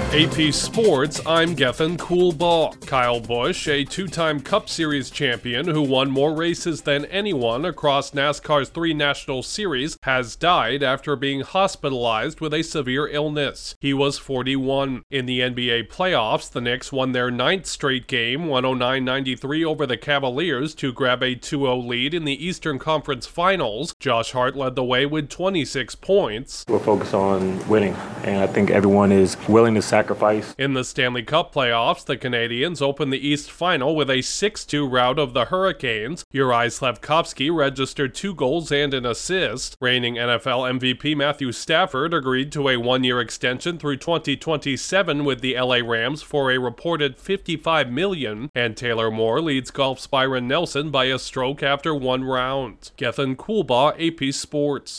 AP Sports, I'm Gethin Coolbaugh. Kyle Busch, a two-time Cup Series champion who won more races than anyone across NASCAR's 3 national series, has died after being hospitalized with a severe illness. He was 41. In the NBA playoffs, the Knicks won their 9th straight game, 109-93 over the Cavaliers to grab a 2-0 lead in the Eastern Conference Finals. Josh Hart led the way with 26 points. We're focused on winning, and I think everyone is willing to sacrifice. In the Stanley Cup playoffs, the Canadiens opened the East Final with a 6-2 rout of the Hurricanes. Juraj Slafkovsky registered 2 goals and an assist. Reigning NFL MVP Matthew Stafford agreed to a 1-year extension through 2027 with the LA Rams for a reported $55 million, and Taylor Moore leads golf's Byron Nelson by a stroke after 1 round. Gethin Coolbaugh, AP Sports.